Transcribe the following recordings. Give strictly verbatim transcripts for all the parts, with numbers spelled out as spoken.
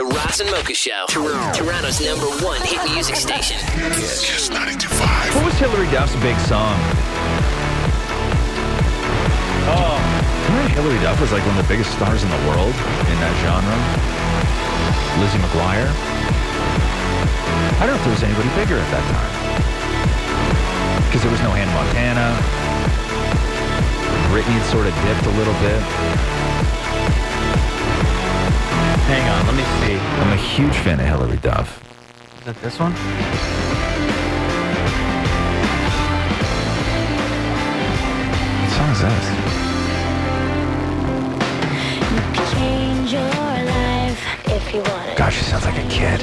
The Roz and Mocha Show. Tor- Toronto's number one hit music station. Kiss ninety-two point five. What was Hillary Duff's big song? Oh. Remember Hillary Duff was like one of the biggest stars in the world in that genre? Lizzie McGuire? I don't know if there was anybody bigger at that time. Because there was no Hannah Montana. Britney had sort of dipped a little bit. Hang on, let me see. I'm a huge fan of Hillary Duff. Is that this one? What song is this? Change your life if you want it. Gosh, she sounds like a kid.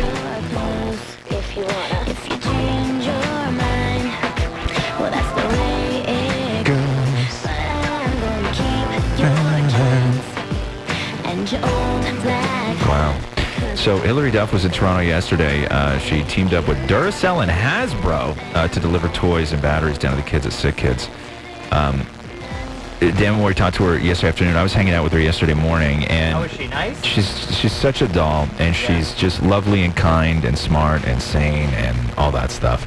If you wanna, if you change your mind, well, that's the way it goes. But I'm gonna keep your chance and your old black. Wow. So Hillary Duff was in Toronto yesterday. Uh, she teamed up with Duracell and Hasbro uh, to deliver toys and batteries down to the kids at Sick Kids. Um, Dan Moore talked to her yesterday afternoon. I was hanging out with her yesterday morning, and Oh, is she nice? she's she's such a doll, and she's just lovely and kind and smart and sane and all that stuff.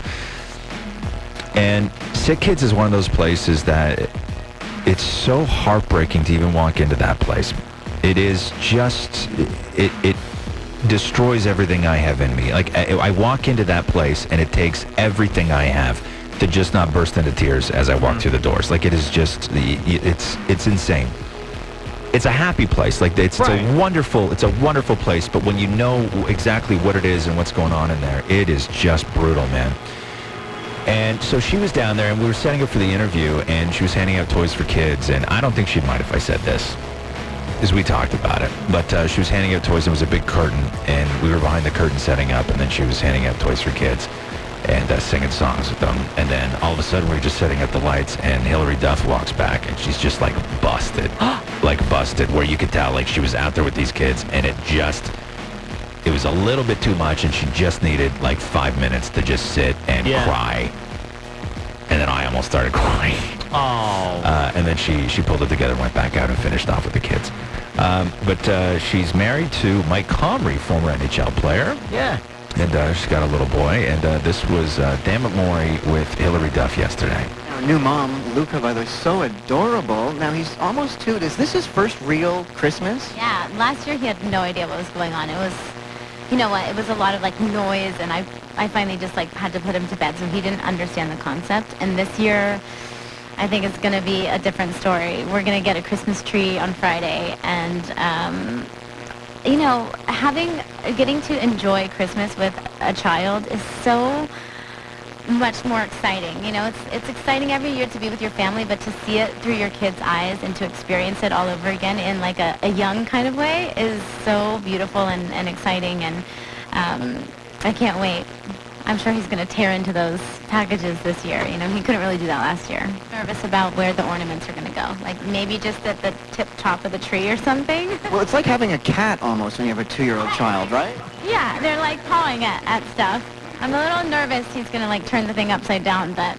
And Sick Kids is one of those places that it's so heartbreaking to even walk into that place. It is just it it destroys everything I have in me. Like I, I walk into that place, and it takes everything I have to just not burst into tears as I walk mm. through the doors. Like it is just, it's it's insane. It's a happy place. Like it's, right. it's a wonderful, it's a wonderful place. But when you know exactly what it is and what's going on in there, it is just brutal, man. And so she was down there, and we were setting up for the interview, and she was handing out toys for kids. And I don't think she'd mind if I said this, because we talked about it. But uh, she was handing out toys, and it was a big curtain, and we were behind the curtain setting up, and then she was handing out toys for kids and uh, singing songs with them. And then all of a sudden we were just setting up the lights, and Hillary Duff walks back, and she's just like busted. Like busted, where you could tell like she was out there with these kids, and it just, it was a little bit too much, and she just needed like five minutes to just sit and yeah. cry. And then I almost started crying. Oh. Uh, and then she, she pulled it together, went back out and finished off with the kids. Um, but uh, she's married to Mike Comrie, former N H L player. Yeah. And uh, she's got a little boy, and uh, this was uh, Dan McMorey with Hillary Duff yesterday. Our new mom, Luca, by the way, so adorable. Now he's almost two. Is this his first real Christmas? Yeah, last year he had no idea what was going on. It was, you know what, it was a lot of like noise, and I, I finally just like had to put him to bed, so he didn't understand the concept. And this year, I think it's going to be a different story. We're going to get a Christmas tree on Friday, and um, you know, having, getting to enjoy Christmas with a child is so much more exciting. You know, it's it's exciting every year to be with your family, but to see it through your kids' eyes and to experience it all over again in like a, a young kind of way is so beautiful and, and exciting, and um, I can't wait. I'm sure he's going to tear into those packages this year. You know, he couldn't really do that last year. Nervous about where the ornaments are going to go. Like maybe just at the tip top of the tree or something. Well, it's like having a cat almost when you have a two-year-old child, right? Yeah, they're like pawing at, at stuff. I'm a little nervous he's going to like turn the thing upside down, but...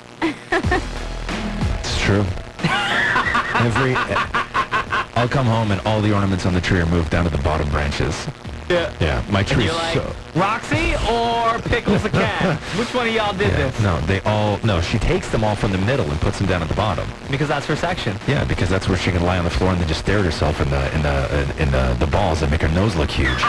It's true. Every... I'll come home and all the ornaments on the tree are moved down to the bottom branches. Yeah. Yeah, my And tree's you're like, so... Roxy or Pickles the cat? Which one of y'all did Yeah, this? no, they all... No, she takes them all from the middle and puts them down at the bottom. Because that's her section. Yeah, because that's where she can lie on the floor and then just stare at herself in the in the in the, the balls that make her nose look huge.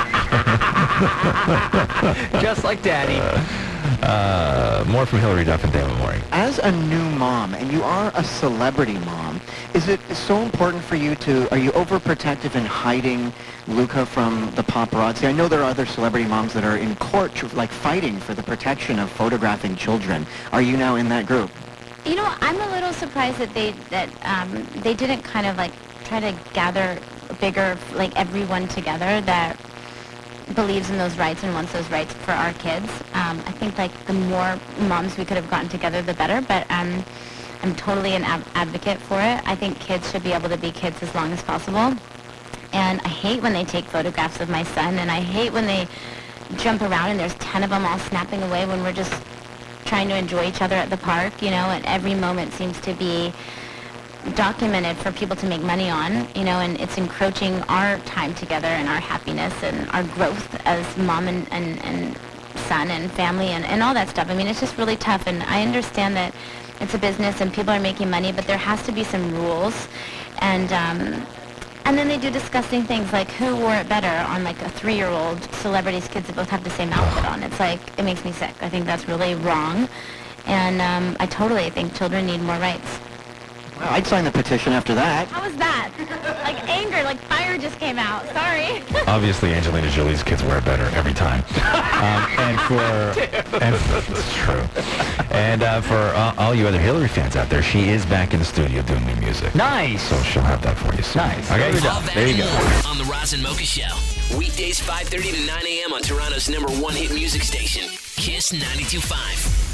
Just like Daddy. Uh, more from Hillary Duff and Dan McMorey. As a new mom, and you are a celebrity mom, is it so important for you to, are you overprotective in hiding Luca from the paparazzi? I know there are other celebrity moms that are in court, like fighting for the protection of photographing children. Are you now in that group? You know, I'm a little surprised that they that um, they didn't kind of like try to gather bigger, like everyone together that believes in those rights and wants those rights for our kids. Um, I think like the more moms we could have gotten together, the better. But um, I'm totally an ab- advocate for it. I think kids should be able to be kids as long as possible. And I hate when they take photographs of my son, and I hate when they jump around and there's ten of them all snapping away when we're just trying to enjoy each other at the park, you know, and every moment seems to be documented for people to make money on, you know, and it's encroaching our time together and our happiness and our growth as mom and, and, and son and family and, and all that stuff. I mean, it's just really tough, and I understand that it's a business and people are making money, but there has to be some rules. And um, and then they do disgusting things like who wore it better on like a three-year-old celebrity's kids that both have the same outfit on. It's like, it makes me sick. I think that's really wrong. And um, I totally think children need more rights. Well, I'd sign the petition after that. How was that? Like anger, like fire just came out. Sorry. Obviously, Angelina Jolie's kids wear it better every time. Um, and for, and it's true. And uh, for uh, all you other Hillary fans out there, she is back in the studio doing new music. Nice. So she'll have that for you soon. Nice. Okay, All there you go. On the Roz and Mocha Show. Weekdays five thirty to nine a.m. on Toronto's number one hit music station, Kiss ninety-two point five.